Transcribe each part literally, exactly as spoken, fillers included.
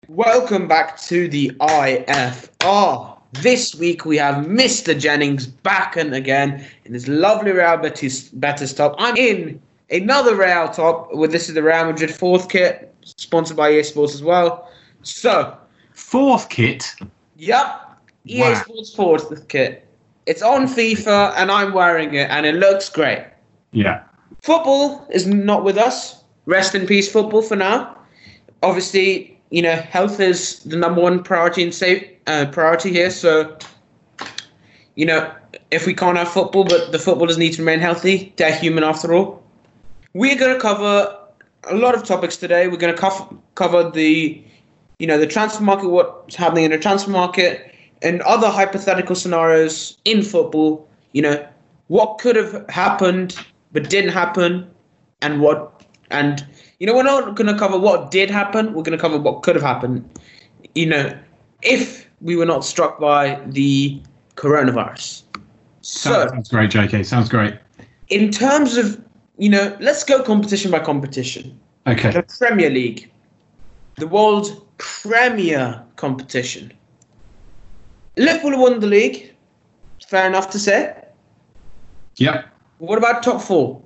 Welcome back to the I F R. This week we have Mister Jennings back and again in his lovely Real Betis, Betis top. I'm in another Real top. Well, this is the Real Madrid fourth kit, sponsored by E A Sports as well. So, fourth kit? Yep, E A Wow. Sports fourth kit. It's on FIFA and I'm wearing it and it looks great. Yeah. Football is not with us. Rest in peace, football, for now. Obviously, you know, health is the number one priority and safe uh, priority here. So, you know, if we can't have football, but the footballers need to remain healthy, they're human after all. We're going to cover a lot of topics today. We're going to co- cover the, you know, the transfer market, what's happening in the transfer market, and other hypothetical scenarios in football. You know, what could have happened but didn't happen, and what and. You know, we're not going to cover what did happen. We're going to cover what could have happened, you know, if we were not struck by the coronavirus. So, Sounds great, J K. Sounds great. in terms of, you know, let's go competition by competition. Okay. The Premier League, the world's premier competition. Liverpool won the league. Fair enough to say. Yep. What about top four?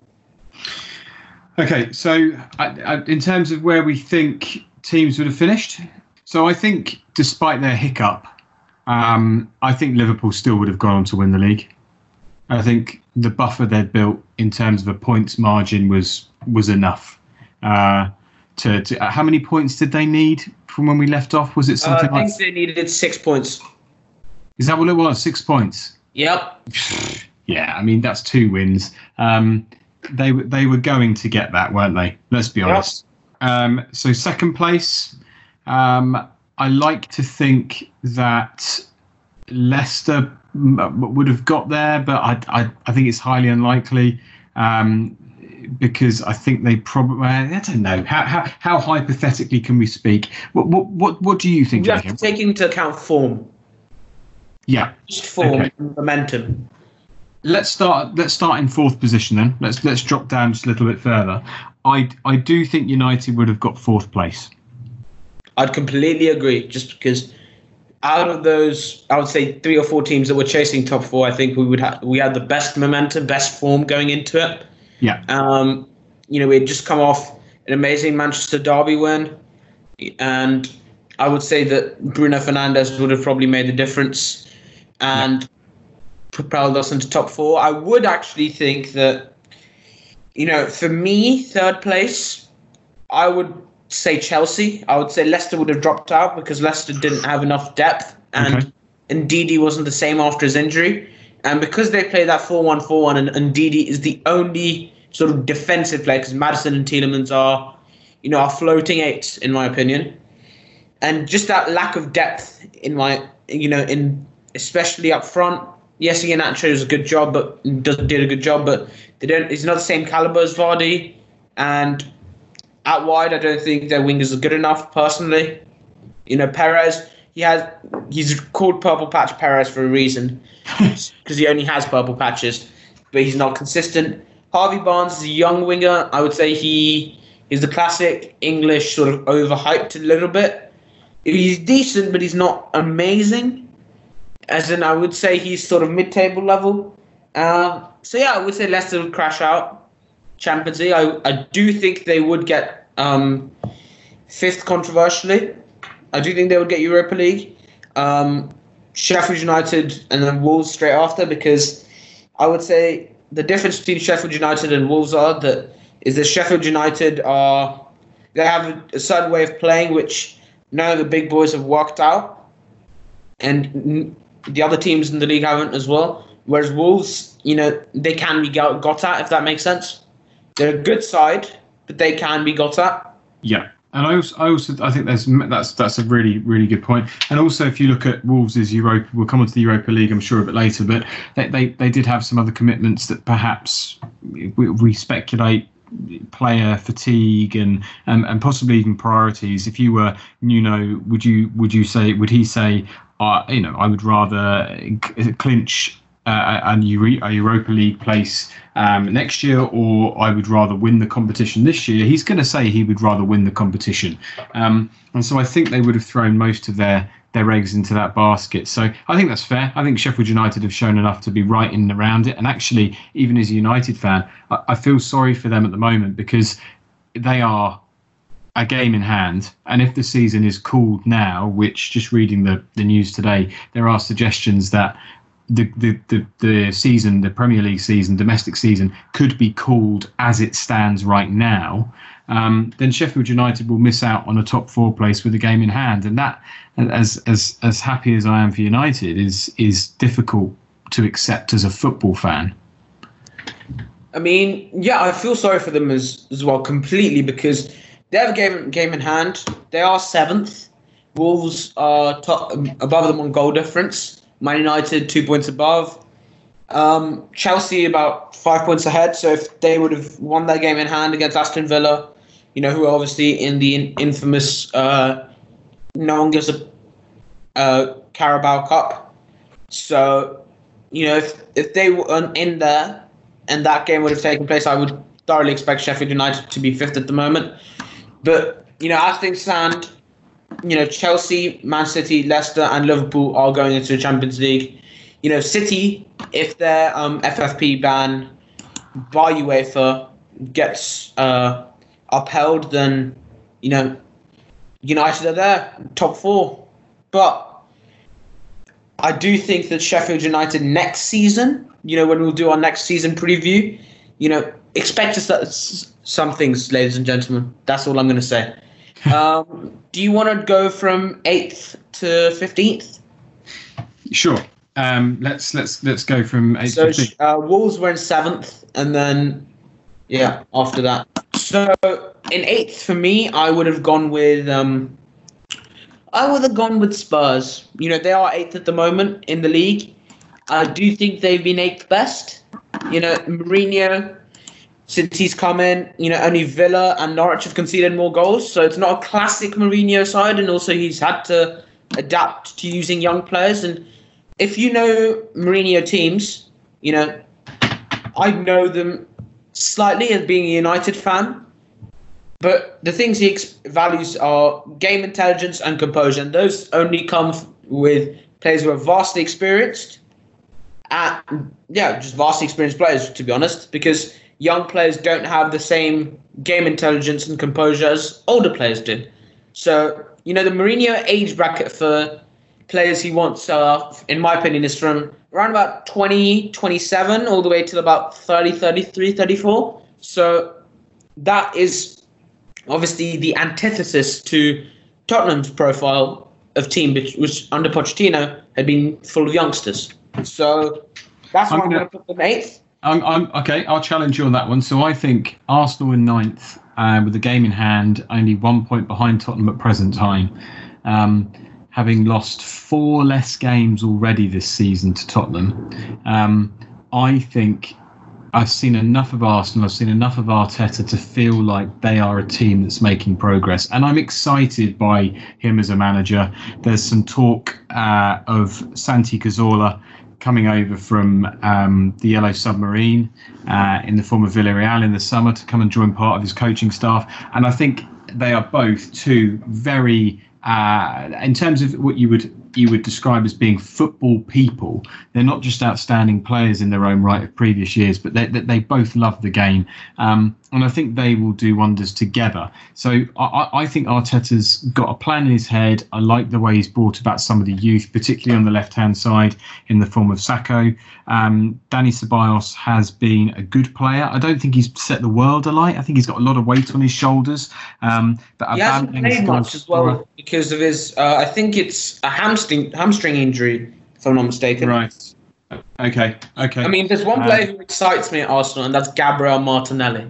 Okay, so I, I, in terms of where we think teams would have finished, so I think despite their hiccup, um, I think Liverpool still would have gone on to win the league. I think the buffer they'd built in terms of a points margin was was enough. Uh, to, to uh, how many points did they need from when we left off? Was it Uh, I something think like? they needed six points. Is that what it was? Six points. Yep. Yeah, I mean that's two wins. Um, They they were going to get that, weren't they? Let's be honest. Yep. Um, so second place, um, I like to think that Leicester m- would have got there, but I, I I think it's highly unlikely um, because I think they probably I don't know how how how hypothetically can we speak? What what what, what do you think? You have to take into account form. Yeah, Just form, okay. Momentum. Let's start. Let's start in fourth position then. Let's let's drop down just a little bit further. I I do think United would have got fourth place. I'd completely agree. Just because out of those, I would say three or four teams that were chasing top four, I think we would have we had the best momentum, best form going into it. Yeah. Um, you know, we had just come off an amazing Manchester derby win, and I would say that Bruno Fernandes would have probably made the difference, and. Yeah. propelled us into top four. I would actually think that, you know, for me, third place, I would say Chelsea. I would say Leicester would have dropped out because Leicester didn't have enough depth, and okay. Ndidi wasn't the same after his injury. And because they play that four one four one, and Ndidi is the only sort of defensive player, because Maddison and Tielemans are, you know, are floating eights, in my opinion. And just that lack of depth in my, you know, in especially up front. Yes, Iheanacho does a good job, but does, did a good job, but they don't. He's not the same caliber as Vardy, and out wide, I don't think their wingers are good enough. Personally, you know, Perez, he has he's called Purple Patch Perez for a reason, because he only has purple patches, but he's not consistent. Harvey Barnes is a young winger. I would say he is the classic English sort of overhyped a little bit. He's decent, but he's not amazing. As in, I would say he's sort of mid-table level. Um, so, yeah, I would say Leicester would crash out Champions League. I, I do think they would get um, fifth controversially. I do think they would get Europa League. Um, Sheffield United and then Wolves straight after, because I would say the difference between Sheffield United and Wolves are that is that Sheffield United are they have a, a certain way of playing which none of the big boys have worked out. And the other teams in the league haven't as well. Whereas Wolves, you know, they can be got, got at, if that makes sense. They're a good side, but they can be got at. Yeah, and I also, I also, I think there's that's that's a really, really good point. And also, if you look at Wolves' Europa, we'll come on to the Europa League, I'm sure, a bit later. But they they, they did have some other commitments that perhaps we, we speculate player fatigue and, and and possibly even priorities. If you were Nuno, would you would you say would he say? Uh, you know, I would rather clinch uh, a, Euro- a Europa League place um, next year, or I would rather win the competition this year, he's going to say he would rather win the competition. Um, and so I think they would have thrown most of their, their eggs into that basket. So I think that's fair. I think Sheffield United have shown enough to be right in and around it. And actually, even as a United fan, I, I feel sorry for them at the moment because they are a game in hand, and if the season is called now, which just reading the, the news today, there are suggestions that the, the, the, the season, the Premier League season, domestic season, could be called as it stands right now, um, then Sheffield United will miss out on a top four place with a game in hand. And that, as as as happy as I am for United, is is difficult to accept as a football fan. I mean, yeah, I feel sorry for them as, as well, completely, because they have a game, game in hand. They are seventh. Wolves are top, above them on goal difference. Man United, two points above. Um, Chelsea, about five points ahead. So if they would have won that game in hand against Aston Villa, you know, who are obviously in the infamous uh, no one gives a uh, Carabao Cup. So, you know, if, if they were in there and that game would have taken place, I would thoroughly expect Sheffield United to be fifth at the moment. But, you know, as things stand, you know, Chelsea, Man City, Leicester and Liverpool are going into the Champions League. You know, City, if their um, F F P ban by UEFA gets uh, upheld, then, you know, United are there, top four. But I do think that Sheffield United next season, you know, when we'll do our next season preview, you know, expect us some things, ladies and gentlemen. That's all I'm going to say. Um, do you want to go from eighth to fifteenth? Sure. Um, let's let's let's go from eighth so, to fifteenth. Uh, Wolves were in seventh, and then yeah, after that. So in eighth for me, I would have gone with um, I would have gone with Spurs. You know, they are eighth at the moment in the league. I do think they've been eighth best. You know, Mourinho, since he's come in, you know, only Villa and Norwich have conceded more goals. So it's not a classic Mourinho side. And also he's had to adapt to using young players. And if you know Mourinho teams, you know, I know them slightly as being a United fan. But the things he ex- values are game intelligence and composure. And those only come f- with players who are vastly experienced. And, yeah, just vastly experienced players, to be honest. Because young players don't have the same game intelligence and composure as older players do. So, you know, the Mourinho age bracket for players he wants, uh, in my opinion, is from around about twenty, twenty-seven all the way to about thirty, thirty-three, thirty-four. So that is obviously the antithesis to Tottenham's profile of team, which, which under Pochettino had been full of youngsters. So that's why I'm, I'm going to put them eighth. I'm, I'm okay. I'll challenge you on that one. So I think Arsenal in ninth, uh, with the game in hand, only one point behind Tottenham at present time, um, having lost four less games already this season to Tottenham. Um, I think I've seen enough of Arsenal. I've seen enough of Arteta to feel like they are a team that's making progress, and I'm excited by him as a manager. There's some talk uh, of Santi Cazorla coming over from um, the Yellow Submarine uh, in the form of Villarreal in the summer to come and join part of his coaching staff. And I think they are both two very, uh, in terms of what you would you would describe as being football people. They're not just outstanding players in their own right of previous years, but they, they, they both love the game. Um, and I think they will do wonders together. So I, I think Arteta's got a plan in his head. I like the way he's brought about some of the youth, particularly on the left-hand side in the form of Sacco. Um, Dani Ceballos has been a good player. I don't think he's set the world alight. I think he's got a lot of weight on his shoulders. Um, but he hasn't played much as well because of his, uh, I think it's a hamstring, hamstring injury, if I'm not mistaken. Right. Okay. Okay. I mean, there's one player um, who excites me at Arsenal, and that's Gabriel Martinelli.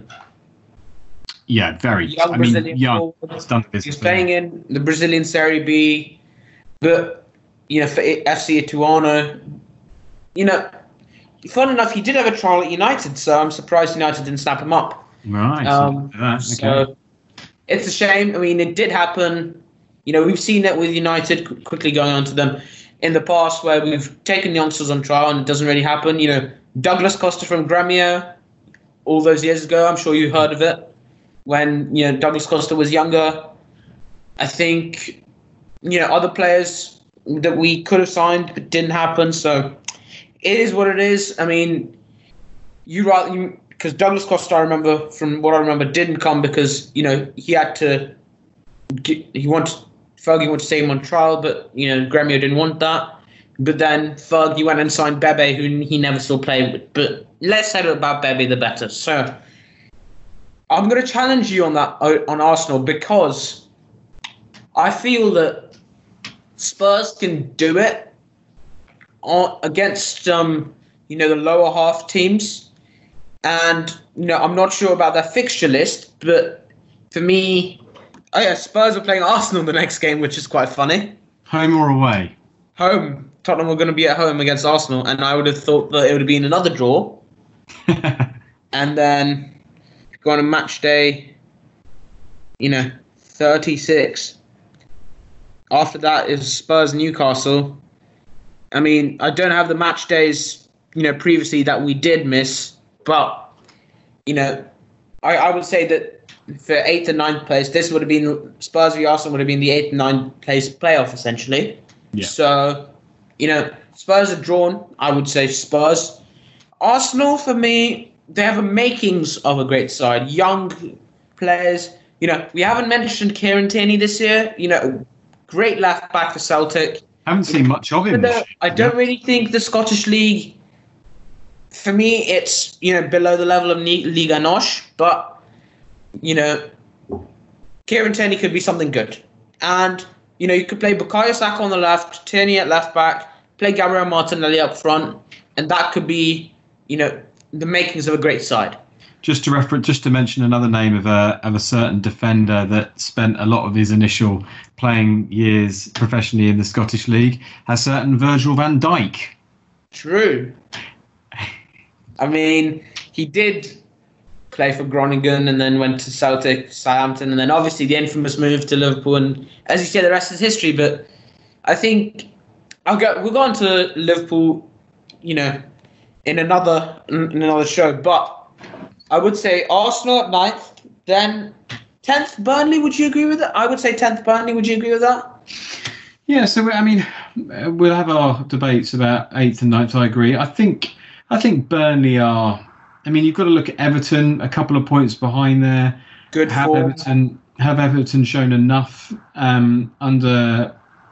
Yeah, very. Young I Brazilian mean, young. Forward. He's playing in the Brazilian Serie B, but you know, for F C Ituano, you know, fun enough, he did have a trial at United, so I'm surprised United didn't snap him up. Right. Um, so, okay. so it's a shame. I mean, it did happen. You know, we've seen it with United. Quickly going on to them, in the past where we've taken youngsters on trial and it doesn't really happen. You know, Douglas Costa from Gremio, all those years ago, I'm sure you heard of it. When, you know, Douglas Costa was younger, I think, you know, other players that we could have signed but didn't happen. So it is what it is. I mean, you rather because Douglas Costa, I remember from what I remember, didn't come because, you know, he had to. Get, he wanted Fergie wanted to take him on trial, but, you know, Gremio didn't want that. But then Fergie went and signed Bebe, who he never saw play with. But less said about Bebe, the better. So I'm going to challenge you on that on Arsenal, because I feel that Spurs can do it on, against um, you know, the lower half teams. And, you know, I'm not sure about their fixture list, but for me, oh yeah, Spurs are playing Arsenal the next game, which is quite funny. Home or away? Home. Tottenham were going to be at home against Arsenal, and I would have thought that it would have been another draw. And then go on a match day, you know, thirty-six. After that is Spurs Newcastle. I mean, I don't have the match days, you know, previously that we did miss, but, you know, I, I would say that for eighth and ninth place, this would have been Spurs v Arsenal would have been the eighth and ninth place playoff essentially. Yeah. So, you know, Spurs are drawn. I would say Spurs. Arsenal, for me, they have a makings of a great side. Young players. You know, we haven't mentioned Kieran Tierney this year. You know, great left back for Celtic. I haven't seen much of him. But, uh, I don't yeah. really think the Scottish League, for me, it's, you know, below the level of Liga N O S. But, you know, Kieran Tierney could be something good. And, you know, you could play Bukayo Saka on the left, Tierney at left back, play Gabriel Martinelli up front, and that could be, you know, the makings of a great side. Just to refer, just to mention another name of a of a certain defender that spent a lot of his initial playing years professionally in the Scottish League, a certain Virgil van Dijk. True. I mean, he did play for Groningen and then went to Celtic, Southampton, and then obviously the infamous move to Liverpool. And as you say, the rest is history. But I think I'll go. We'll go on to Liverpool, you know, in another in another show. But I would say Arsenal at ninth, then tenth Burnley. Would you agree with that? I would say tenth Burnley. Would you agree with that? Yeah. So I mean, we'll have our debates about eighth and ninth. I agree. I think I think Burnley are. I mean, you've got to look at Everton, a couple of points behind there. Good have form. Everton have Everton shown enough um, under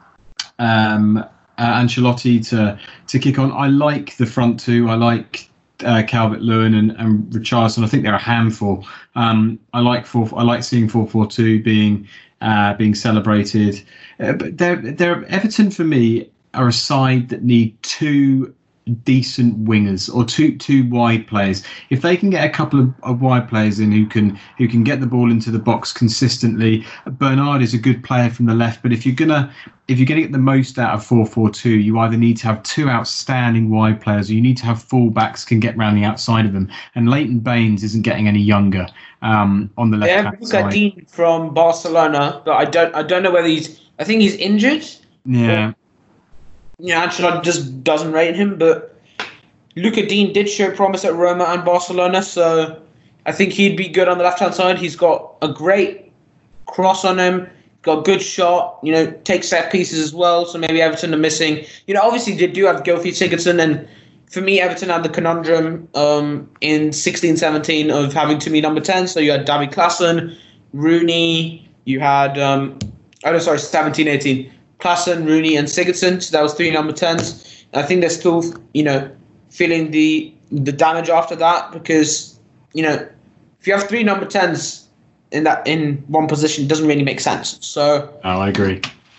um, uh, Ancelotti to to kick on? I like the front two. I like uh, Calvert-Lewin and, and Richarlison. I think they're a handful. Um, I like four. I like seeing four four two being uh, being celebrated. Uh, but they're they're Everton for me are a side that need two decent wingers or two two wide players. If they can get a couple of, of wide players in who can who can get the ball into the box consistently. Bernard is a good player from the left, but if you're gonna if you're going to get the most out of four four two, you either need to have two outstanding wide players, or you need to have fullbacks can get round the outside of them. And Leighton Baines isn't getting any younger um, on the left hand yeah, side. Dean from Barcelona, but I don't I don't know whether he's. I think he's injured. Yeah. But, you know, Ancelotti just doesn't rate him, but Luca Dean did show promise at Roma and Barcelona, so I think he'd be good on the left-hand side. He's got a great cross on him, got a good shot, you know, takes set pieces as well, so maybe Everton are missing. You know, obviously they do have Gylfi Sigurdsson, and for me, Everton had the conundrum um, in sixteen seventeen of having too many number tens, so you had Davy Klaassen, Rooney, you had, um, oh no, sorry, seventeen eighteen. Klaassen, Rooney, and Sigurdsson. So that was three number tens. I think they're still, you know, feeling the the damage after that because, you know, if you have three number tens in that in one position, it doesn't really make sense. So, oh, I agree.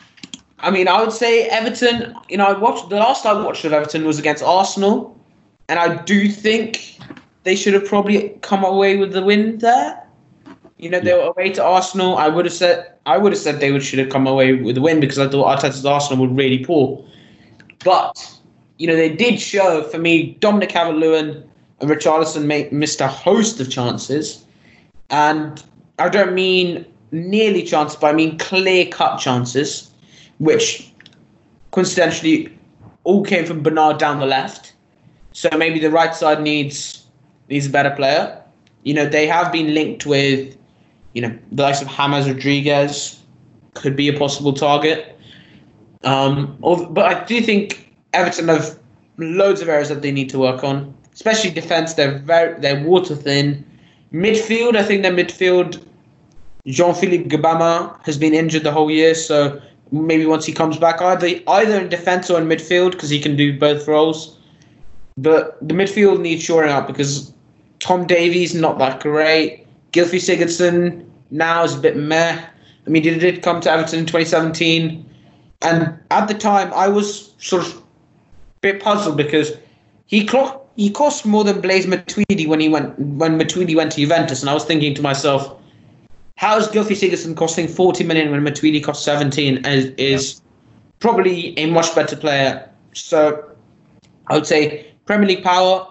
I mean, I would say Everton. You know, I watched the last I watched of Everton was against Arsenal, and I do think they should have probably come away with the win there. You know, they yeah. were away to Arsenal. I would have said I would have said they would should have come away with the win because I thought Arteta's Arsenal were really poor. But, you know, they did show, for me, Dominic Calvert-Lewin and Richarlison made, missed a host of chances. And I don't mean nearly chances, but I mean clear-cut chances, which, coincidentally, all came from Bernard down the left. So maybe the right side needs needs a better player. You know, they have been linked with, you know, the likes of James Rodriguez could be a possible target. Um, but I do think Everton have loads of areas that they need to work on, especially defence. They're very they're water thin. Midfield, I think their midfield, Jean-Philippe Gabama has been injured the whole year, so maybe once he comes back, either either in defence or in midfield, because he can do both roles. But the midfield needs shoring up because Tom Davies not that great. Gylfi Sigurdsson now is a bit meh. I mean, he did come to Everton in twenty seventeen, and at the time I was sort of a bit puzzled because he clocked. He cost more than Blaise Matuidi when he went when Matuidi went to Juventus, and I was thinking to myself, how is Gylfi Sigurdsson costing forty million when Matuidi cost seventeen and is, is probably a much better player? So I would say Premier League power.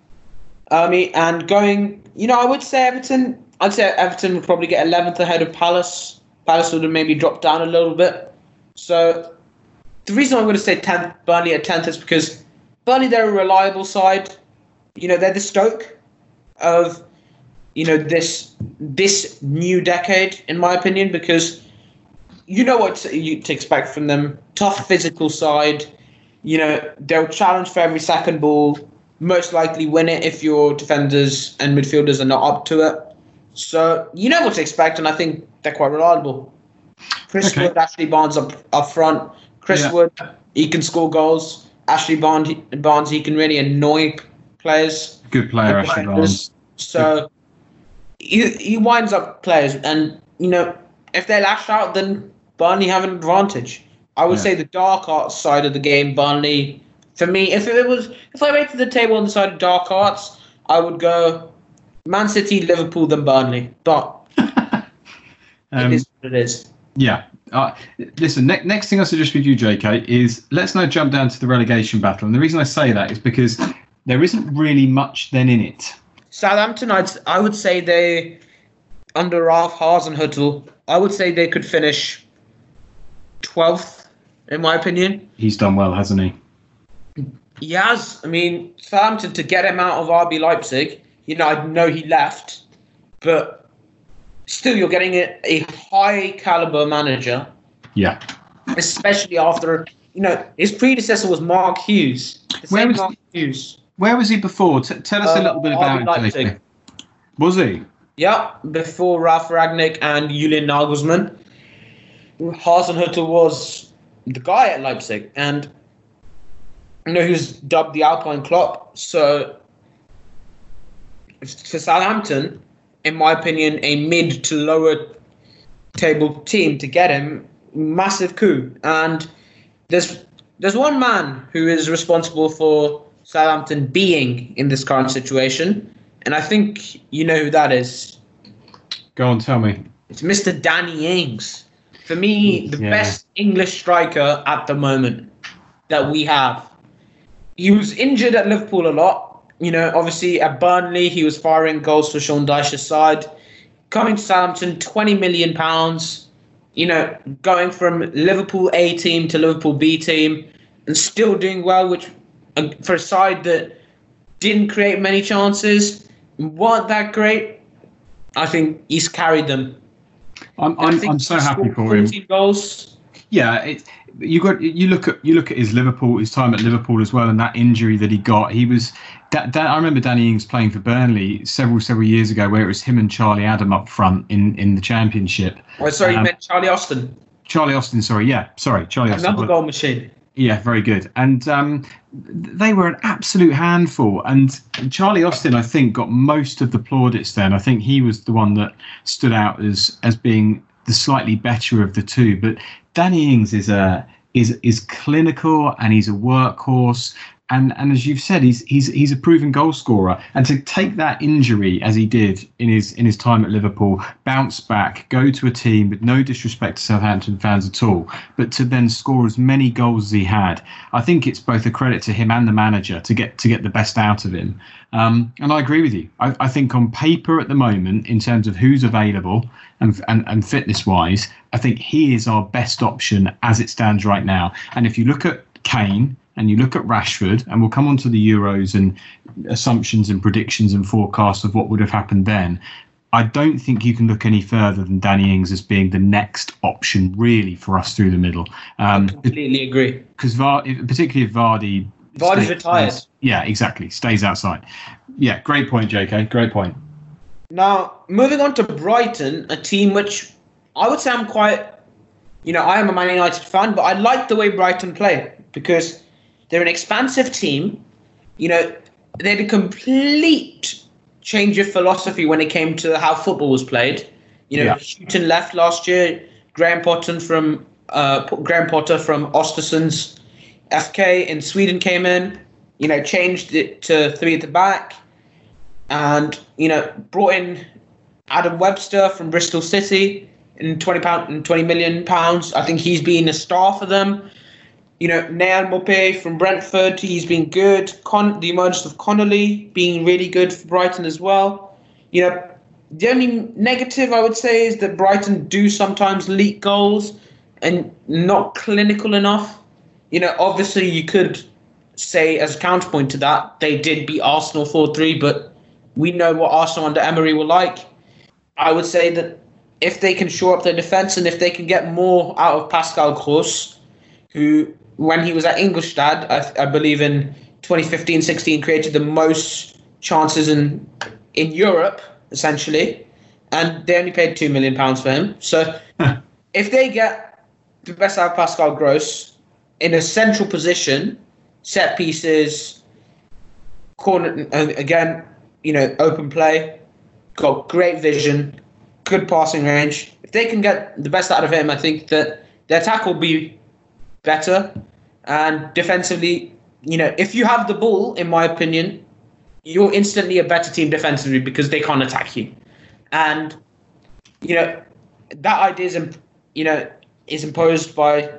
I mean, and going, you know, I would say Everton. I'd say Everton would probably get eleventh ahead of Palace. Palace would have maybe dropped down a little bit. So the reason I'm going to say tenth, Burnley at tenth is because Burnley, they're a reliable side. You know, they're the Stoke of, you know, this this new decade, in my opinion, because you know what to, you, to expect from them. Tough physical side. You know, they'll challenge for every second ball. Most likely win it if your defenders and midfielders are not up to it. So you know what to expect, and I think they're quite reliable. Chris okay. Wood, Ashley Barnes up, up front. Chris yeah. Wood, he can score goals. Ashley Barnes, Barnes, he can really annoy players. Good player, Ashley Barnes. So he, he winds up players, and you know, if they lash out, then Burnley have an advantage. I would yeah. say the dark arts side of the game, Burnley. For me, if it was, if I rated the table on the side of dark arts, I would go Man City, Liverpool, then Burnley. But um, it is what it is. Yeah. Uh, listen, ne- next thing I suggest with you, J K, is let's now jump down to the relegation battle. And the reason I say that is because there isn't really much then in it. Southampton, I'd, I would say they, under Ralph Hasenhüttl, I would say they could finish twelfth, in my opinion. He's done well, hasn't he? He has. I mean, Southampton, to get him out of R B Leipzig, you know, I know he left, but still, you're getting a, a high caliber manager. Yeah. Especially after, you know, his predecessor was Mark Hughes. The where same was Mark Hughes. Where was he before? T- tell us uh, a little bit about him. Was he? Yeah, before Ralf Ragnick and Julian Nagelsmann. Hasenhüttl was the guy at Leipzig, and you know he was dubbed the Alpine Klopp. So for Southampton, in my opinion, a mid to lower table team to get him, massive coup. And there's there's one man who is responsible for Southampton being in this current situation, and I think you know who that is. Go on, tell me. It's Mister Danny Ings. For me, the yeah. best English striker at the moment that we have. He was injured at Liverpool a lot. You know, obviously at Burnley, he was firing goals for Sean Dyche's side. Coming to Southampton, twenty million pounds. You know, going from Liverpool A team to Liverpool B team and still doing well, which uh, for a side that didn't create many chances, weren't that great. I think he's carried them. I'm I'm, I'm so happy for him. Goals. Yeah, it, you got you look at you look at his Liverpool, his time at Liverpool as well, and that injury that he got. He was. Da, da, I remember Danny Ings playing for Burnley several several years ago, where it was him and Charlie Adam up front in, in the Championship. Oh, sorry, um, you meant Charlie Austin. Charlie Austin, sorry, yeah, sorry, Charlie Austin. Another goal machine. Yeah, very good. And um, they were an absolute handful. And Charlie Austin, I think, got most of the plaudits then. I think he was the one that stood out as as being the slightly better of the two. But Danny Ings is a is is clinical, and he's a workhorse. And and as you've said, he's he's he's a proven goal scorer. And to take that injury as he did in his in his time at Liverpool, bounce back, go to a team with no disrespect to Southampton fans at all, but to then score as many goals as he had, I think it's both a credit to him and the manager to get to get the best out of him. Um, and I agree with you. I, I think on paper at the moment, in terms of who's available and and, and fitness wise, I think he is our best option as it stands right now. And if you look at Kane, and you look at Rashford, and we'll come on to the Euros and assumptions and predictions and forecasts of what would have happened then, I don't think you can look any further than Danny Ings as being the next option, really, for us through the middle. Um, I completely agree. Because particularly if Vardy... Vardy's stays, retired. Yeah, exactly. Stays outside. Yeah, great point, J K. Great point. Now, moving on to Brighton, a team which I would say I'm quite... You know, I am a Man United fan, but I like the way Brighton play because they're an expansive team. You know, they had a complete change of philosophy when it came to how football was played. You know, yeah. Houghton left last year. Graham Potter from uh, Graham Potter from Östersunds F K in Sweden came in. You know, changed it to three at the back, and you know, brought in Adam Webster from Bristol City. In twenty pound and twenty million pounds, I think he's been a star for them. You know, Neal Maupay from Brentford, he's been good. Con- the emergence of Connolly being really good for Brighton as well. You know, the only negative I would say is that Brighton do sometimes leak goals and not clinical enough. You know, obviously you could say as a counterpoint to that, they did beat Arsenal four three, but we know what Arsenal under Emery were like. I would say that if they can shore up their defence and if they can get more out of Pascal Gross, who, when he was at Ingolstadt, I, I believe in twenty fifteen sixteen, created the most chances in in Europe, essentially, and they only paid two million pounds for him. So if they get the best out of Pascal Gross in a central position, set pieces, corner, again, you know, open play, got great vision, good passing range. If they can get the best out of him, I think that their attack will be better. And defensively, you know, if you have the ball, in my opinion, you're instantly a better team defensively because they can't attack you. And, you know, that idea is, you know, is imposed by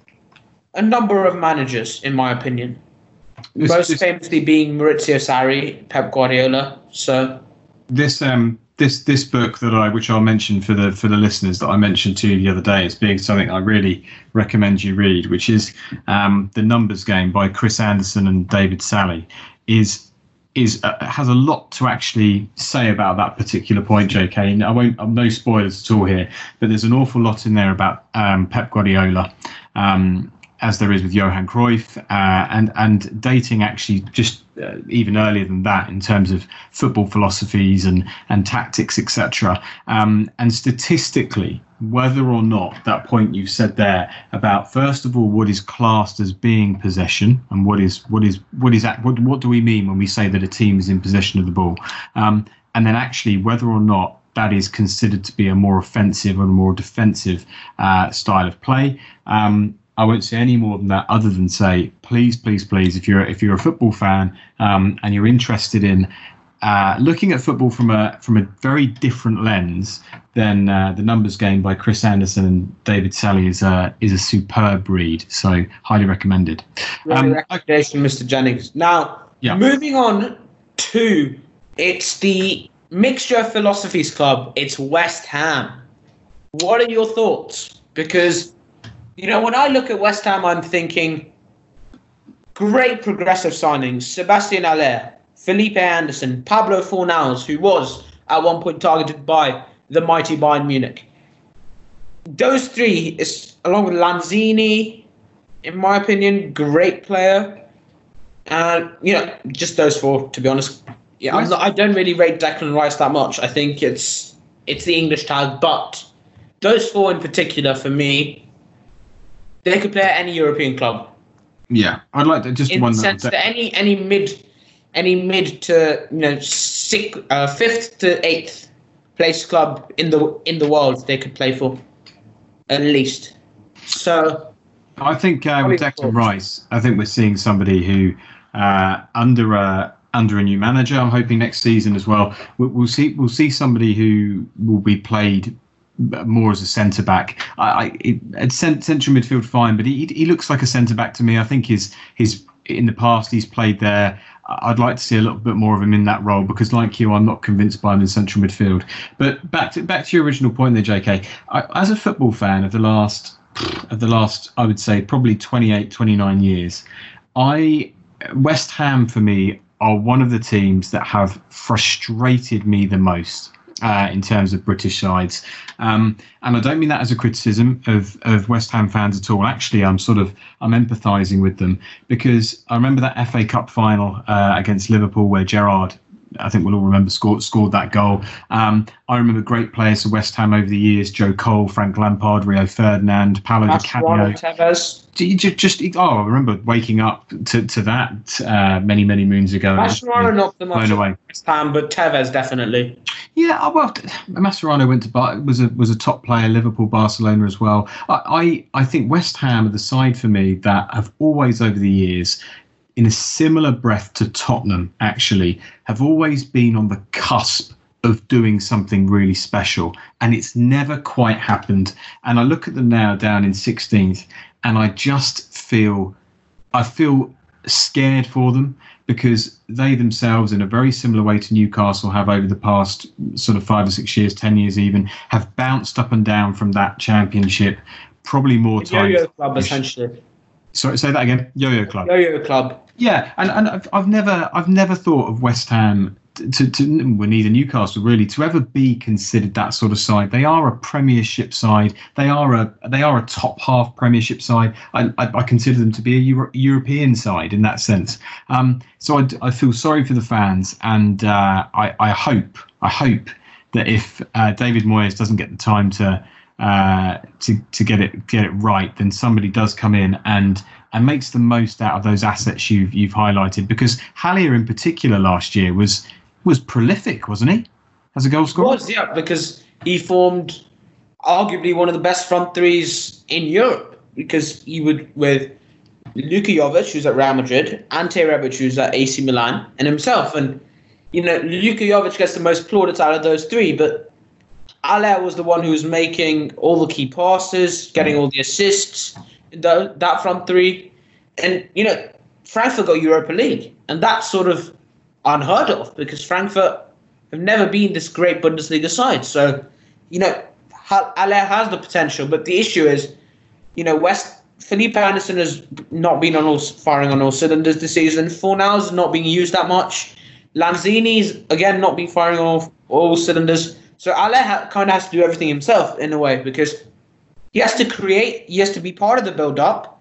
a number of managers, in my opinion. This, Most this, famously being Maurizio Sarri, Pep Guardiola. So this um this this book that I, which I'll mention for the for the listeners that I mentioned to you the other day, as being something I really recommend you read, which is um The Numbers Game by Chris Anderson and David Sally, is is uh, has a lot to actually say about that particular point, J K. And I won't, I'm no spoilers at all here, but there's an awful lot in there about um, Pep Guardiola, um, as there is with Johan Cruyff, uh, and and dating actually just uh, even earlier than that in terms of football philosophies and and tactics, et cetera. Um, and statistically, whether or not that point you've said there about, first of all, what is classed as being possession, and what is what is what is that, what what do we mean when we say that a team is in possession of the ball, um, and then actually whether or not that is considered to be a more offensive or a more defensive uh, style of play. Um, I won't say any more than that, other than say, please, please, please, if you're if you're a football fan um, and you're interested in uh, looking at football from a from a very different lens, then uh, The Numbers Game by Chris Anderson and David Sally is a is a superb read. So highly recommended. Um, recommendation, Mister Jennings. Now, yeah. Moving on to it's the Mixture of Philosophies Club. It's West Ham. What are your thoughts? Because, you know, when I look at West Ham, I'm thinking great progressive signings. Sebastian Haller, Felipe Anderson, Pablo Fornals, who was at one point targeted by the mighty Bayern Munich. Those three, is, along with Lanzini, in my opinion, great player. And, you know, just those four, to be honest. Yeah, I'm not, I don't really rate Declan Rice that much. I think it's it's the English tag, but those four in particular, for me, they could play at any European club. Yeah, I'd like to just in one the sense that, that any any mid any mid to you know sixth, uh, fifth to eighth place club in the in the world they could play for, at least. So I think uh, with Declan Rice, I think we're seeing somebody who uh, under a under a new manager, I'm hoping next season as well, we'll, we'll see we'll see somebody who will be played more as a centre back. I, I it, at central midfield, fine, but he he looks like a centre back to me. I think his his in the past he's played there. I'd like to see a little bit more of him in that role because, like you, I'm not convinced by him in central midfield. But back to back to your original point there, J K. I, as a football fan of the last of the last, I would say probably twenty-eight, twenty-nine years, I West Ham for me are one of the teams that have frustrated me the most uh, in terms of British sides. Um, and I don't mean that as a criticism of, of West Ham fans at all. Actually, I'm sort of, I'm empathising with them because I remember that F A Cup final uh, against Liverpool where Gerrard, I think we'll all remember, scored, scored that goal. Um, I remember great players for West Ham over the years: Joe Cole, Frank Lampard, Rio Ferdinand, Paolo Di Canio. Tevez. Just, just, oh, I remember waking up to, to that uh, many, many moons ago. Mascherano not the much away. West Ham, but Tevez definitely. Yeah, well, Mascherano went to Bar- was a was a top player, Liverpool, Barcelona as well. I, I I think West Ham are the side for me that have always over the years, in a similar breath to Tottenham, actually, have always been on the cusp of doing something really special. And it's never quite happened. And I look at them now down in sixteenth, and I just feel, I feel scared for them because they themselves, in a very similar way to Newcastle have over the past sort of five or six years, ten years even, have bounced up and down from that championship probably more times. Yo-yo club, essentially. Sorry, say that again. Yo-yo club. Yo-yo club. Yeah, and, and I've, I've never I've never thought of West Ham to, to well, neither Newcastle really to ever be considered that sort of side. They are a Premiership side. They are a they are a top half Premiership side. I, I, I consider them to be a Euro, European side in that sense. Um, so I, I feel sorry for the fans, and uh, I, I hope I hope that if uh, David Moyes doesn't get the time to uh, to to get it get it right, then somebody does come in and. and makes the most out of those assets you've you've highlighted, because Haller in particular last year was was prolific, wasn't he, as a goal scorer? He was, yeah, because he formed arguably one of the best front threes in Europe, because he would with Luka Jovic, who's at Real Madrid, Ante Rebic, who's at A C Milan, and himself. And you know, Luka Jovic gets the most plaudits out of those three, but Haller was the one who was making all the key passes, getting all the assists. The, that front three, and you know, Frankfurt got Europa League, and that's sort of unheard of because Frankfurt have never been this great Bundesliga side. So, you know, Haller has the potential, but the issue is, you know, West Felipe Anderson has not been on all firing on all cylinders this season. Fornals not being used that much. Lanzini's again not been firing on all, all cylinders. So Haller ha- kind of has to do everything himself in a way because. He has to create, he has to be part of the build-up,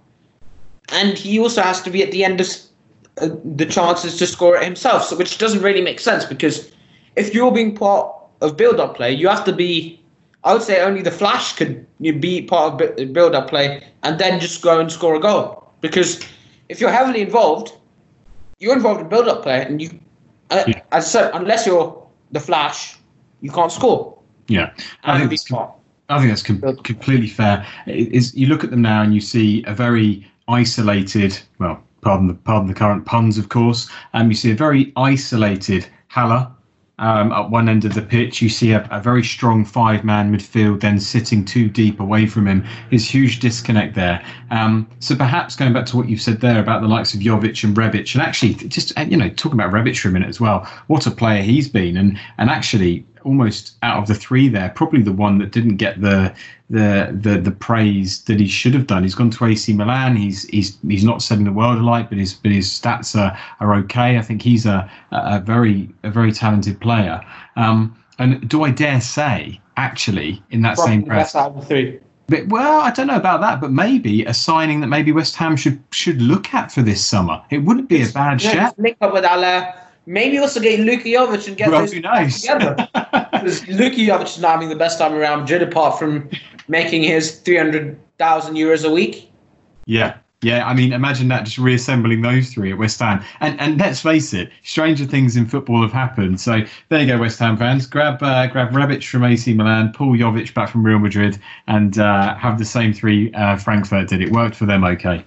and he also has to be at the end of uh, the chances to score it himself, so which doesn't really make sense because if you're being part of build-up play, you have to be, I would say only the Flash could be part of build-up play and then just go and score a goal. Because if you're heavily involved, you're involved in build-up play, and you, uh, yeah. as I said, unless you're the Flash, you can't score. Yeah, I think it's part. I think that's com- completely fair. It is, you look at them now and you see a very isolated, well, pardon the pardon the current puns, of course. Um, you see a very isolated Haller um, at one end of the pitch. You see a, a very strong five-man midfield then sitting too deep away from him. There's huge disconnect there. Um, so perhaps going back to what you've said there about the likes of Jovic and Rebic, and actually just you know talking about Rebic for a minute as well. What a player he's been, and and actually. Almost out of the three there, probably the one that didn't get the the the the praise that he should have done. He's gone to A C Milan. He's he's he's not setting the world alight, but his but his stats are are okay. I think he's a a very a very talented player. Um, and do I dare say, actually, in that probably same breath, out of the three. But, well, I don't know about that, but maybe a signing that maybe West Ham should should look at for this summer. It wouldn't be a bad yeah, shout. Link up with Haller. Maybe also get Luka Jovic and get well, those nice. together. Because Luka Jovic is now having the best time around Madrid, apart from making his three hundred thousand euros a week. Yeah, yeah. I mean, imagine that, just reassembling those three at West Ham. And and let's face it, stranger things in football have happened. So there you go, West Ham fans. Grab uh, grab Rebic from A C Milan, pull Jovic back from Real Madrid, and uh, have the same three uh, Frankfurt did. It worked for them okay.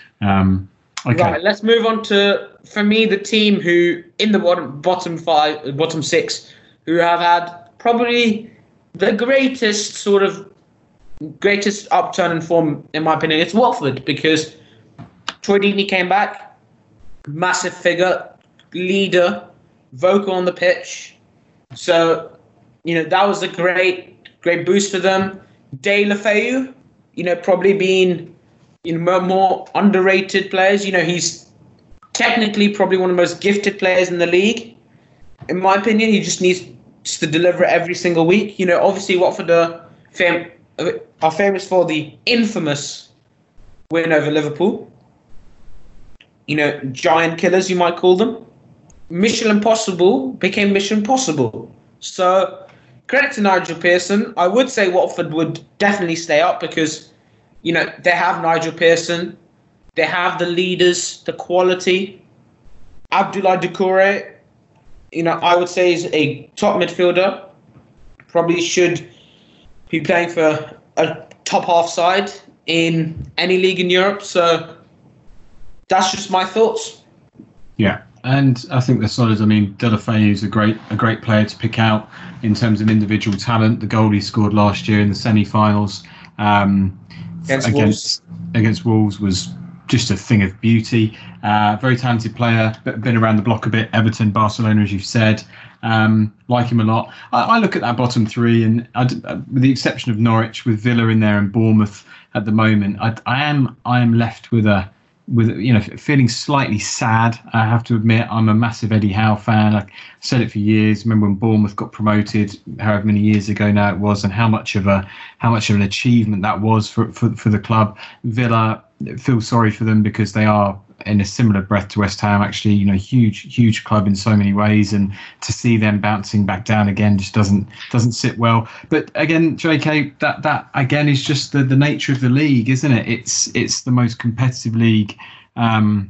Um, okay. Right, let's move on to, for me, the team who, in the bottom, bottom five, bottom six, who have had probably the greatest sort of greatest upturn in form, in my opinion. It's Watford, because Troy Deeney came back, massive figure, leader, vocal on the pitch. So, you know, that was a great, great boost for them. De La Feu, you know, probably being, you know, more underrated players. You know, he's technically probably one of the most gifted players in the league. In my opinion, he just needs just to deliver every single week. You know, obviously Watford are, fam- are famous for the infamous win over Liverpool. You know, giant killers, you might call them. Mission Impossible became Mission Possible. So, credit to Nigel Pearson. I would say Watford would definitely stay up because, you know, they have Nigel Pearson. They have the leaders, the quality. Abdoulaye Doucouré, you know, I would say is a top midfielder. Probably should be playing for a top half side in any league in Europe. So that's just my thoughts. Yeah, and I think they're solid. I mean, Deulofeu is a great a great player to pick out in terms of individual talent. The goal he scored last year in the semi-finals um, against, against Wolves. against Wolves was just a thing of beauty. Uh, very talented player, but been around the block a bit. Everton, Barcelona, as you've said. Um, like him a lot. I, I look at that bottom three, and I, with the exception of Norwich, with Villa in there and Bournemouth at the moment, I, I am I am left with a with you know feeling slightly sad. I have to admit, I'm a massive Eddie Howe fan. I said it for years. Remember when Bournemouth got promoted, however many years ago now it was, and how much of a how much of an achievement that was for for, for the club. Villa, feel sorry for them because they are in a similar breath to West Ham, actually, you know, huge, huge club in so many ways, and to see them bouncing back down again just doesn't doesn't sit well. But again, J K, that that again is just the, the nature of the league, isn't it? It's it's the most competitive league um,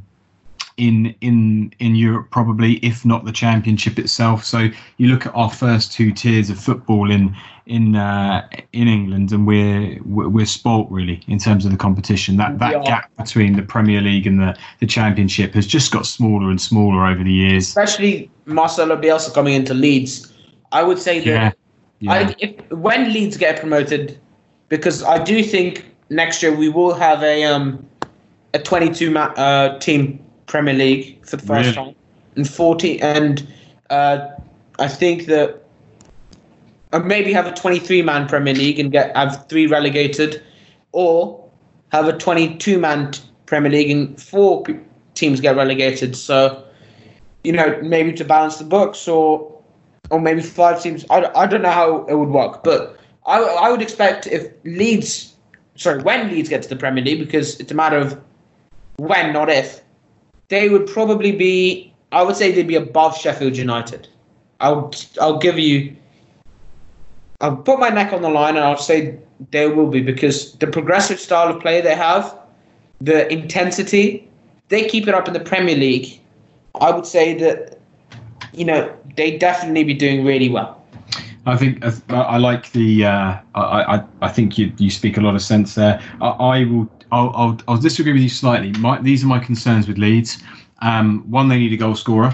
in in in Europe, probably, if not the Championship itself. So you look at our first two tiers of football in in uh, in England, and we're we're spoilt really in terms of the competition. That that gap between the Premier League and the, the Championship has just got smaller and smaller over the years. Especially Marcelo Bielsa coming into Leeds, I would say that yeah. Yeah. I, if, when Leeds get promoted, because I do think next year we will have a um a twenty-two ma- uh, team Premier League for the first really? time, and forty, and uh, I think that. Or maybe have a twenty-three man Premier League and get have three relegated, or have a twenty-two man Premier League and four p- teams get relegated. So, you know, maybe to balance the books, or or maybe five teams. I, I don't know how it would work, but I I would expect if Leeds, sorry, when Leeds get to the Premier League, because it's a matter of when, not if, they would probably be. I would say they'd be above Sheffield United. I'll I'll give you. I'll put my neck on the line and I'll say they will be, because the progressive style of play they have, the intensity, they keep it up in the Premier League. I would say that, you know, they definitely be doing really well. I think I, I like the. Uh, I, I I think you you speak a lot of sense there. I, I will. I'll, I'll I'll disagree with you slightly. My, these are my concerns with Leeds. Um, one, they need a goal scorer.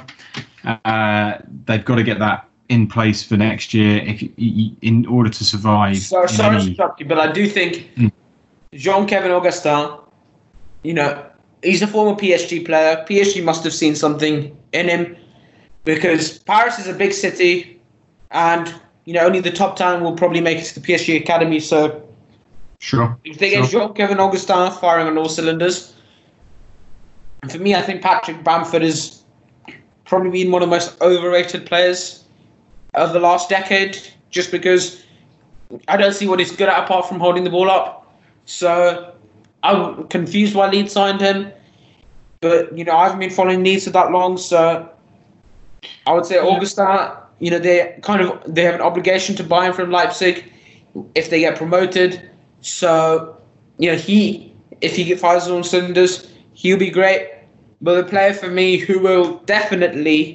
Uh, they've got to get that in place for next year if you, in order to survive. So, sorry any... to interrupt you, but I do think mm. Jean-Kevin Augustin, you know, he's a former P S G player. P S G must have seen something in him, because Paris is a big city, and you know only the top talent will probably make it to the P S G academy. So, sure, if they sure. get Jean-Kevin Augustin firing on all cylinders, and for me, I think Patrick Bamford has probably been one of the most overrated players of the last decade, just because I don't see what he's good at apart from holding the ball up. So I'm confused why Leeds signed him. But, you know, I haven't been following Leeds for that long, so I would say Augustin, you know, they kind of they have an obligation to buy him from Leipzig if they get promoted. So, you know, he if he fires on cylinders, he'll be great. But the player for me who will definitely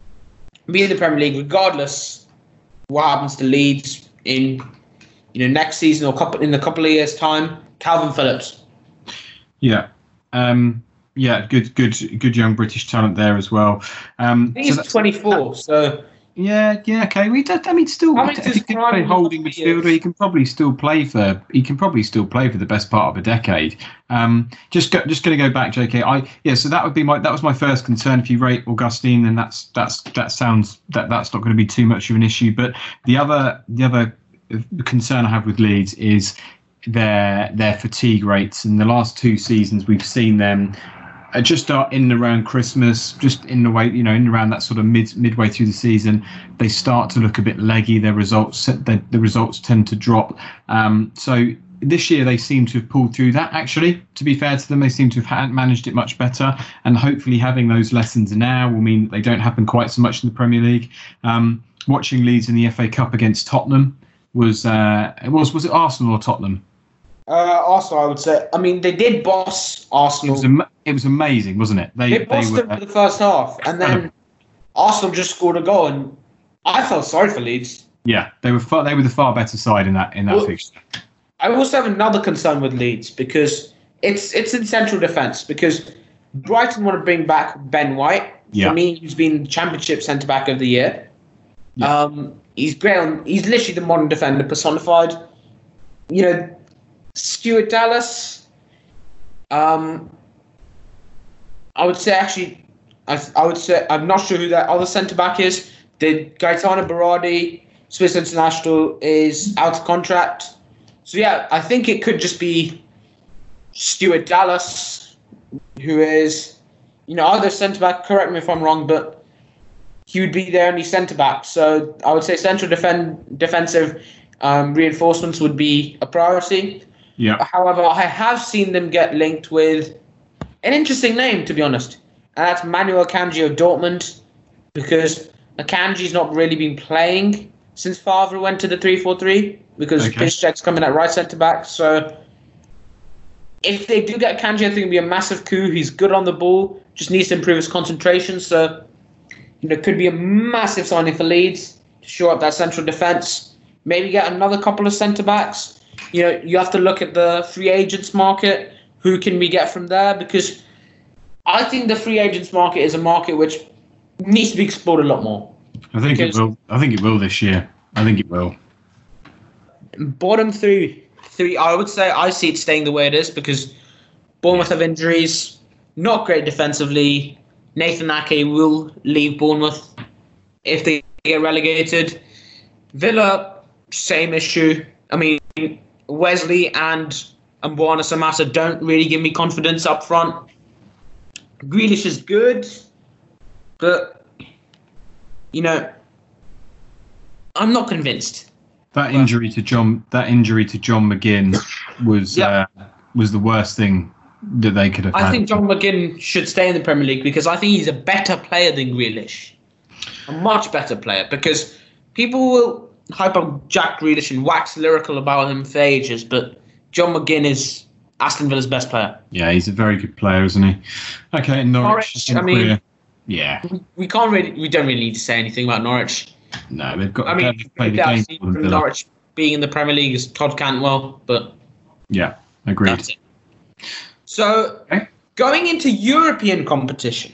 be in the Premier League, regardless what happens to Leeds in, you know, next season or couple in a couple of years' time, Calvin Phillips. Yeah, um, yeah, good, good, good young British talent there as well. Um, He's so twenty-four, so yeah, yeah, okay. We, I mean, still, How many if he can play holding midfielder, he can probably still play for. He can probably still play for the best part of a decade. Um, just, go, just going to go back, J K. I yeah. So that would be my. That was my first concern. If you rate Augustine, then that's that's that sounds that that's not going to be too much of an issue. But the other the other concern I have with Leeds is their their fatigue rates. In the last two seasons, we've seen them uh, just start in and around Christmas, just in the way, you know, in and around that sort of mid midway through the season, they start to look a bit leggy. Their results, the, the results tend to drop. Um, so this year they seem to have pulled through that. Actually, to be fair to them, they seem to have managed it much better. And hopefully, having those lessons now will mean that they don't happen quite so much in the Premier League. Um, watching Leeds in the F A Cup against Tottenham was uh, it was was it Arsenal or Tottenham? Uh, Arsenal, I would say. I mean, they did boss Arsenal. It was, am- it was amazing, wasn't it? They, they bossed they were, them for the first half, and then Arsenal just scored a goal, and I felt sorry for Leeds. Yeah, they were far, they were the far better side in that in that well, fixture. I also have another concern with Leeds because it's it's in central defence because Brighton want to bring back Ben White. Yeah. For me, he's been Championship centre back of the year. Yeah. Um, he's great. On, he's literally the modern defender personified. You know. Stuart Dallas, um, I would say actually, I, I would say I'm not sure who that other centre back is. The Gaetano Berardi, Swiss international, is out of contract. So yeah, I think it could just be Stuart Dallas, who is, you know, other centre back. Correct me if I'm wrong, but he would be their only centre back. So I would say central defend defensive um, reinforcements would be a priority. Yeah. However, I have seen them get linked with an interesting name, to be honest, and that's Manuel Akanji of Dortmund, because Akanji's not really been playing since Favre went to the three four three, because okay. Piszczek's coming at right centre back. So if they do get Akanji, I think it'll be a massive coup. He's good on the ball, just needs to improve his concentration. So you know, it could be a massive signing for Leeds to shore up that central defence. Maybe get another couple of centre backs. You know, you have to look at the free agents market. Who can we get from there? Because I think the free agents market is a market which needs to be explored a lot more. I think because it will. I think it will this year. I think it will. Bottom three, three. I would say I see it staying the way it is because Bournemouth have injuries. Not great defensively. Nathan Ake will leave Bournemouth if they get relegated. Villa, same issue. I mean, Wesley and Mbwana Samata don't really give me confidence up front. Grealish is good, but, you know, I'm not convinced. That injury to John, that injury to John McGinn was yep. uh, was the worst thing that they could have I had. think John McGinn should stay in the Premier League because I think he's a better player than Grealish. A much better player because people will hype up Jack Grealish and wax lyrical about him for ages, but John McGinn is Aston Villa's best player. Yeah, he's a very good player, isn't he? Okay, Norwich. Norwich I mean, clear. yeah, we can't really, we don't really need to say anything about Norwich. No, they've got. I mean, they've played the game from Norwich being in the Premier League is Todd Cantwell, but yeah, agreed. That's it. So, okay. Going into European competition,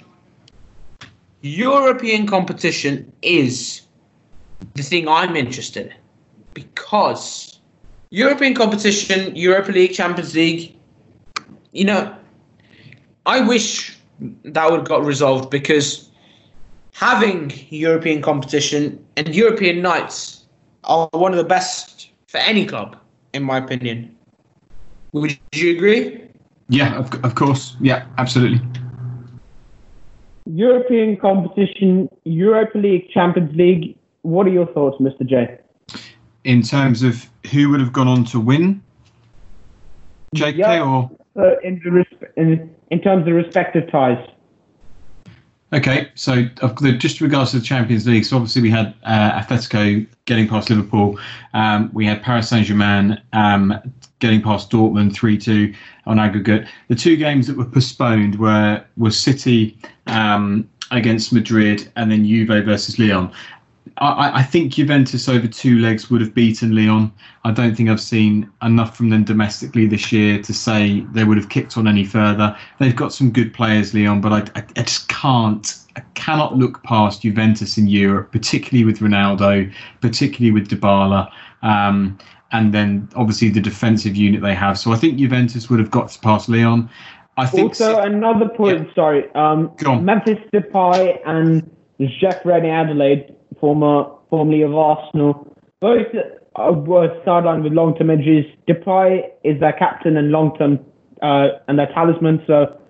European competition is the thing I'm interested in because European competition, Europa League, Champions League, you know, I wish that would have got resolved because having European competition and European nights are one of the best for any club, in my opinion. Would you agree? Yeah, of, of course. Yeah, absolutely. European competition, Europa League, Champions League. What are your thoughts, Mister J? In terms of who would have gone on to win, J K yeah, or uh, in, the resp- in in terms of respective ties. Okay, so just regards to the Champions League, so obviously we had uh, Atletico getting past Liverpool. Um, we had Paris Saint-Germain um, getting past Dortmund three two on aggregate. The two games that were postponed were, were City um, against Madrid and then Juve versus Lyon. I, I think Juventus over two legs would have beaten Lyon. I don't think I've seen enough from them domestically this year to say they would have kicked on any further. They've got some good players, Lyon, but I, I, I just can't, I cannot look past Juventus in Europe, particularly with Ronaldo, particularly with Dybala, um, and then obviously the defensive unit they have. So I think Juventus would have got to past Lyon. I think also, another point, yeah. sorry, um, Memphis Depay and Jeff René Adelaide, former formerly of Arsenal, both uh, were sidelined with long-term injuries. Depay is their captain and long-term uh, and their talisman, so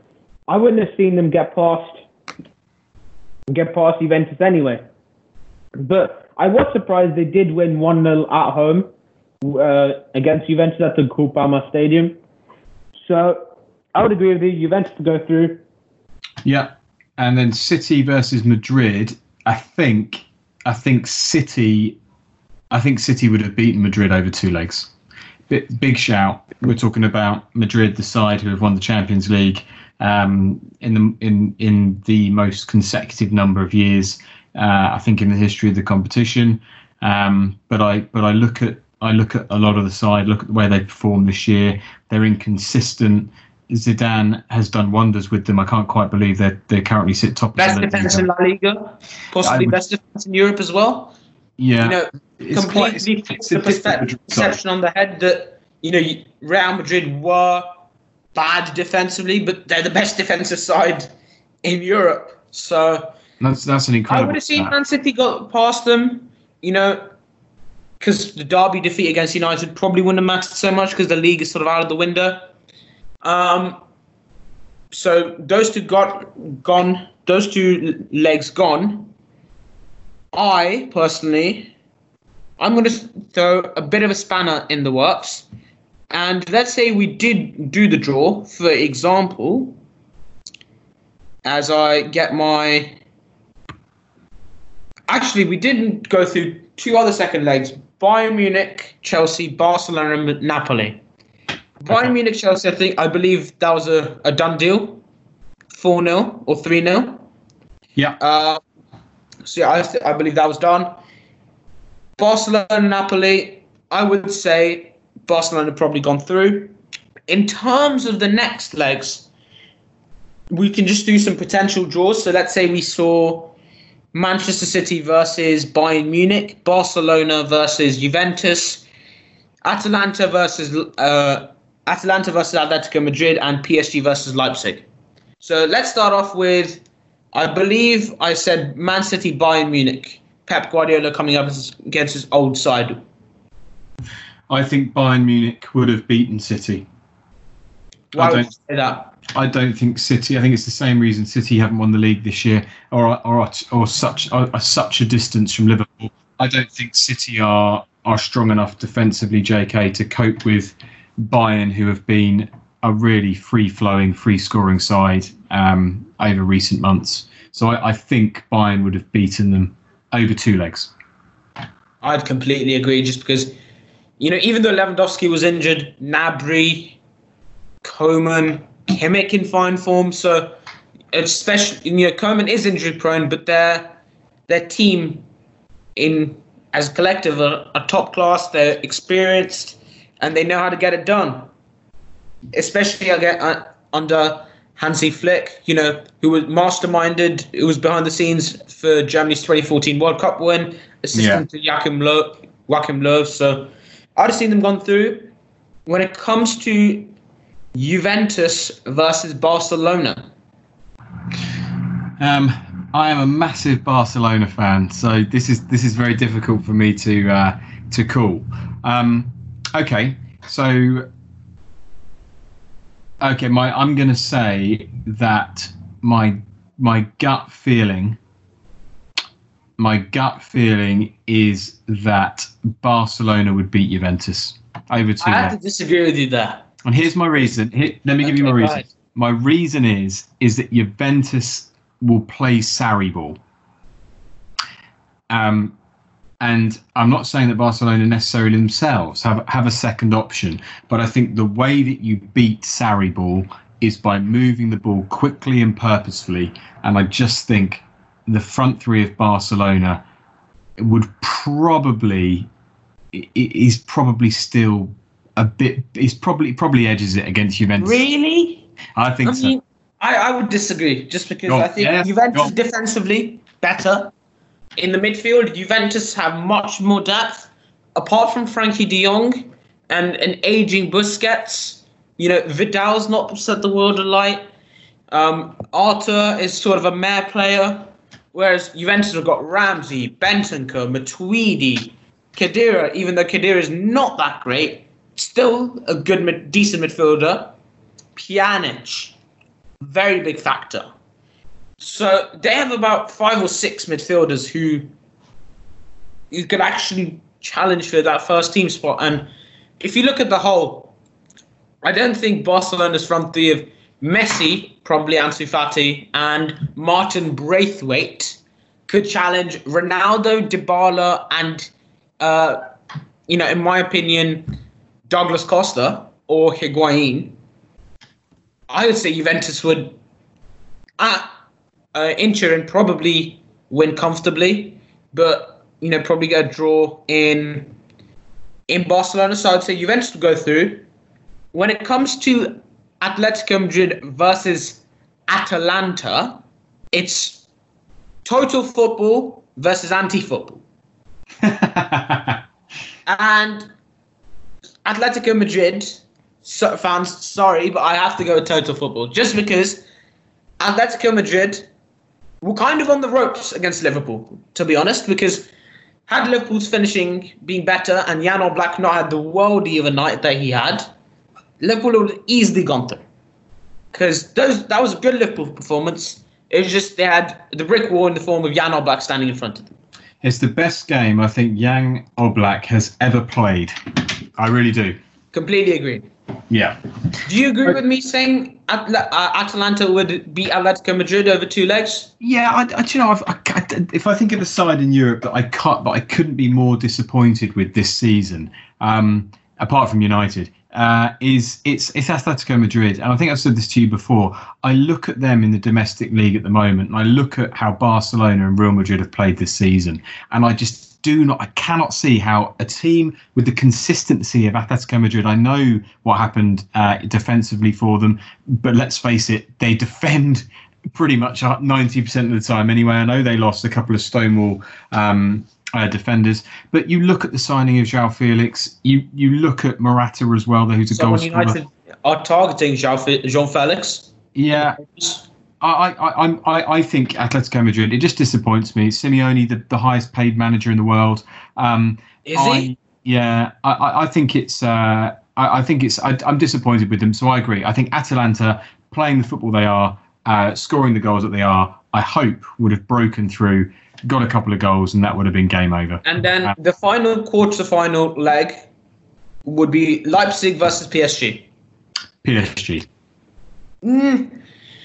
I wouldn't have seen them get past get past Juventus anyway. But I was surprised they did win one nil at home uh, against Juventus at the Groupama Stadium. So I would agree with you, Juventus to go through. Yeah, and then City versus Madrid. I think I think City I think City would have beaten Madrid over two legs. Big, big shout. We're talking about Madrid, the side who have won the Champions League um, in the in in the most consecutive number of years. Uh, I think in the history of the competition. Um, but I but I look at I look at a lot of the side. Look at the way they performed this year. They're inconsistent. Zidane has done wonders with them. I can't quite believe they they currently sit top. Best defense in La Liga, possibly would, best defense in Europe as well. Yeah, you know, it's completely quite, it's, the it's perception on the head that you know Real Madrid were bad defensively, but they're the best defensive side in Europe. So that's that's an incredible. I would have seen Man City got past them. You know, because the derby defeat against United probably wouldn't have mattered so much because the league is sort of out of the window. Um, so those two got gone. Those two legs gone. I personally, I'm going to throw a bit of a spanner in the works, and let's say we did do the draw. For example, as I get my, actually we didn't go through two other second legs: Bayern Munich, Chelsea, Barcelona, and Napoli. Bayern Munich, Chelsea, I think, I believe that was a, a done deal. four nil or three nil. Yeah. Uh, so, yeah, I, th- I believe that was done. Barcelona, Napoli, I would say Barcelona probably gone through. In terms of the next legs, we can just do some potential draws. So, let's say we saw Manchester City versus Bayern Munich, Barcelona versus Juventus, Atalanta versus... Uh, Atalanta versus Atletico Madrid, and P S G versus Leipzig. So let's start off with, I believe I said Man City, Bayern Munich. Pep Guardiola coming up against his old side. I think Bayern Munich would have beaten City. Why would you say that? I don't think City. I think it's the same reason City haven't won the league this year, or or or such or, or such a distance from Liverpool. I don't think City are are strong enough defensively, J K, to cope with Bayern, who have been a really free-flowing, free-scoring side um, over recent months. So I, I think Bayern would have beaten them over two legs. I'd completely agree, just because, you know, even though Lewandowski was injured, Gnabry, Koeman, Kimmich in fine form, so especially, you know, Koeman is injury-prone, but their their team in as a collective are, are top class. They're experienced. And they know how to get it done, especially uh, under Hansi Flick, you know, who was masterminded, who was behind the scenes for Germany's twenty fourteen World Cup win, assistant yeah. to Joachim Löw, Joachim Löw. So I'd have seen them gone through. When it comes to Juventus versus Barcelona, um, I am a massive Barcelona fan, so this is this is very difficult for me to uh, to call. Um, Okay, so okay, my I'm gonna say that my my gut feeling, my gut feeling is that Barcelona would beat Juventus over two. I have to disagree with you there. And here's my reason. Here, let me give okay, you my reason. Right. My reason is is that Juventus will play Sarri ball. Um. And I'm not saying that Barcelona necessarily themselves have, have a second option, but I think the way that you beat Sarri ball is by moving the ball quickly and purposefully. And I just think the front three of Barcelona would probably is probably still a bit is probably probably edges it against Juventus. Really? I think I mean, so. I, I would disagree, just because Go, I think yeah, Juventus defensively better. In the midfield, Juventus have much more depth. Apart from Frankie de Jong and an aging Busquets, you know, Vidal's not set the world alight. Um, Arthur is sort of a meh player, whereas Juventus have got Ramsey, Bentancur, Matuidi, Khedira. Even though Khedira is not that great, still a good, decent midfielder. Pjanic, very big factor. So they have about five or six midfielders who you could actually challenge for that first team spot. And if you look at the whole, I don't think Barcelona's front three of Messi, probably Ansu Fati, and Martin Braithwaite could challenge Ronaldo, Dybala, and, uh, you know, in my opinion, Douglas Costa or Higuain. I would say Juventus would, at uh, in Turin, probably win comfortably, but, you know, probably get a draw in in Barcelona. So I'd say Juventus would go through. When it comes to Atletico Madrid versus Atalanta, it's total football versus anti-football. And Atletico Madrid so, fans, sorry, but I have to go with total football. Just because Atletico Madrid were kind of on the ropes against Liverpool, to be honest, because had Liverpool's finishing been better and Jan Oblak not had the worldie of a night that he had, Liverpool would have easily gone through. Because those that was a good Liverpool performance. It was just they had the brick wall in the form of Jan Oblak standing in front of them. It's the best game I think Jan Oblak has ever played. I really do. Completely agree. Yeah. Do you agree with me saying Atla- uh, Atalanta would beat Atletico Madrid over two legs? Yeah, I, I you know, I've, I, I, if I think of a side in Europe that I can't, that I couldn't be more disappointed with this season, um, apart from United, uh, is it's it's Atletico Madrid, and I think I've said this to you before. I look at them in the domestic league at the moment, and I look at how Barcelona and Real Madrid have played this season, and I just do not, I cannot see how a team with the consistency of Atletico Madrid, I know what happened uh, defensively for them, but let's face it, they defend pretty much ninety percent of the time anyway. I know they lost a couple of Stonewall um, uh, defenders, but you look at the signing of João Felix, you you look at Morata as well, who's a goal scorer. United are targeting João Felix. Yeah. I, I, I, I think Atletico Madrid, it just disappoints me. Simeone, the, the highest paid manager in the world. Um, Is I, he? Yeah, I, I think it's. Uh, I, I think it's. I, I'm disappointed with them, so I agree. I think Atalanta, playing the football they are, uh, scoring the goals that they are, I hope would have broken through, got a couple of goals, and that would have been game over. And then Uh, the final quarter-final leg would be Leipzig versus P S G. P S G. Mm.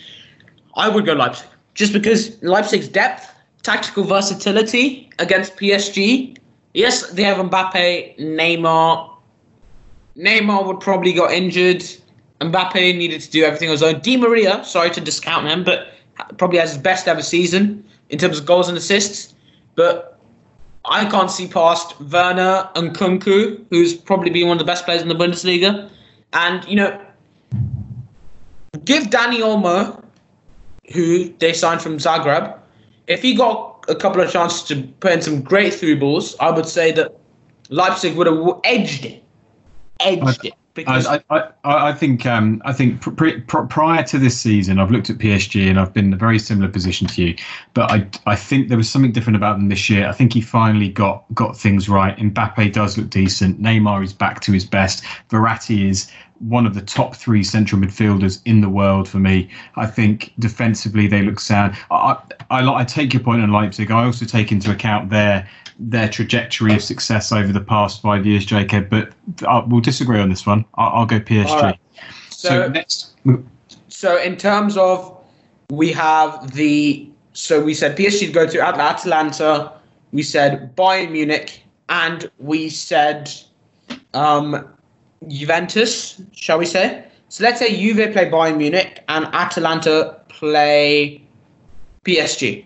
I would go Leipzig, just because Leipzig's depth, tactical versatility against P S G. Yes, they have Mbappe, Neymar. Neymar would probably got injured. Mbappe needed to do everything on his own. Di Maria, sorry to discount him, but probably has his best ever season in terms of goals and assists. But I can't see past Werner and Nkunku, who's probably been one of the best players in the Bundesliga. And, you know, give Dani Olmo, who they signed from Zagreb, if he got a couple of chances to put in some great through balls, I would say that Leipzig would have edged it. Edged it. Because I, I, I, I think um, I think pr- pr- prior to this season, I've looked at P S G and I've been in a very similar position to you. But I I think there was something different about them this year. I think he finally got got things right. Mbappe does look decent. Neymar is back to his best. Verratti is one of the top three central midfielders in the world for me. I think defensively they look sound. I, I, I take your point on Leipzig. I also take into account their their trajectory of success over the past five years, J K. But uh, we'll disagree on this one. I'll, I'll go P S G. Right. So, So, next, so in terms of, we have the, so we said P S G to go to At- Atalanta, we said Bayern Munich, and we said um, Juventus, shall we say? So let's say Juve play Bayern Munich and Atalanta play P S G.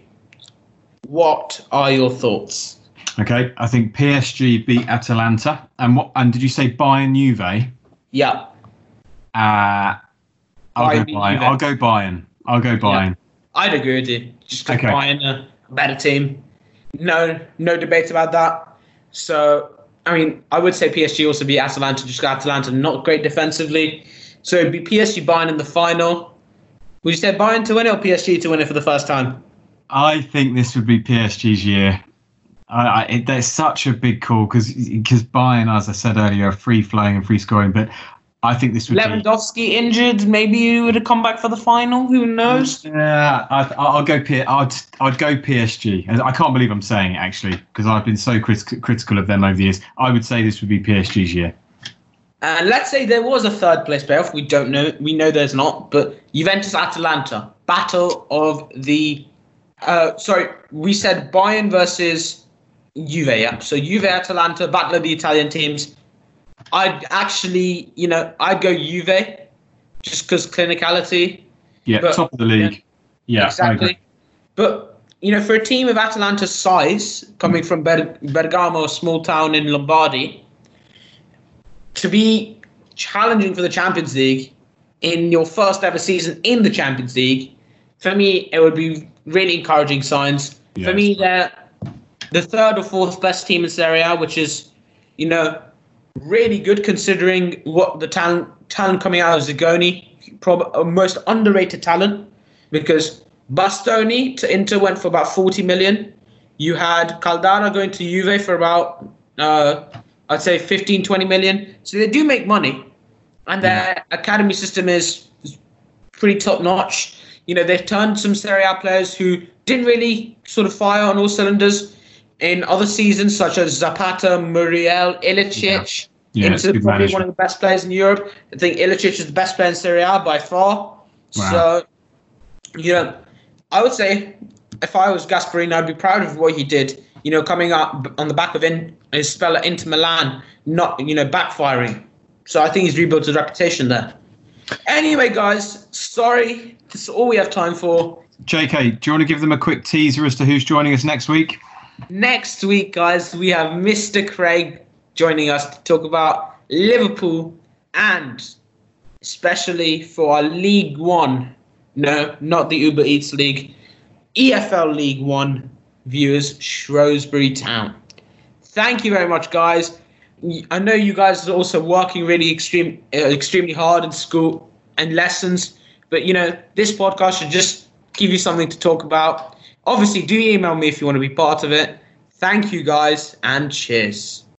What are your thoughts? okay, I think P S G beat Atalanta. And what? And did you say Bayern Juve? Yeah. Uh, I'll Bayern go Bayern. Juve. I'll go Bayern. I'll go Bayern. Yeah. I'd agree with you. Just because Okay. Bayern are a better team. No, no debate about that. So, I mean, I would say P S G also beat Atalanta, just got Atalanta not great defensively. So it'd be P S G Bayern in the final. Would you say Bayern to win it or P S G to win it for the first time? I think this would be P S G's year. I, I, it, there's such a big call because because Bayern, as I said earlier, are free flowing and free scoring. But I think this would be. Lewandowski injured, maybe he would have come back for the final. Who knows? Yeah, I, I'll go. P- I'd I'd go P S G. And I can't believe I'm saying it actually because I've been so crit- critical of them over the years. I would say this would be P S G's year. And let's say there was a third place playoff. We don't know. We know there's not. But Juventus Atalanta, battle of the. Uh, sorry, we said Bayern versus Juve. Yeah. So Juve Atalanta, battle of the Italian teams. I'd actually, you know, I'd go Juve, just because clinicality. Yeah, but, top of the league. Yeah, exactly. But you know, for a team of Atalanta's size, coming from Ber- Bergamo, a small town in Lombardy, to be challenging for the Champions League in your first ever season in the Champions League, for me, it would be really encouraging signs. Yes. For me, they're the third or fourth best team in Serie A, which is, you know, really good considering what the talent talent coming out of Zigoni, probably most underrated talent, because Bastoni to Inter went for about forty million. You had Caldara going to Juve for about, uh, I'd say fifteen, twenty million. So they do make money, and their yeah. academy system is, is pretty top notch. You know, they've turned some Serie A players who didn't really sort of fire on all cylinders in other seasons, such as Zapata, Muriel, Ilicic, yeah. Yeah, into probably management. One of the best players in Europe. I think Ilicic is the best player in Serie A by far. Wow. So, you know, I would say if I was Gasperini, I'd be proud of what he did. You know, coming up on the back of in, his spell at Inter Milan, not, you know, backfiring. So I think he's rebuilt his reputation there. Anyway, guys, sorry. That's all we have time for. J K, do you want to give them a quick teaser as to who's joining us next week? Next week, guys, we have Mister Craig joining us to talk about Liverpool and especially for our League One, no, not the Uber Eats League, E F L League One viewers, Shrewsbury Town. Thank you very much, guys. I know you guys are also working really extreme, uh, extremely hard in school and lessons, but, you know, this podcast should just give you something to talk about. Obviously, do email me if you want to be part of it. Thank you, guys, and cheers.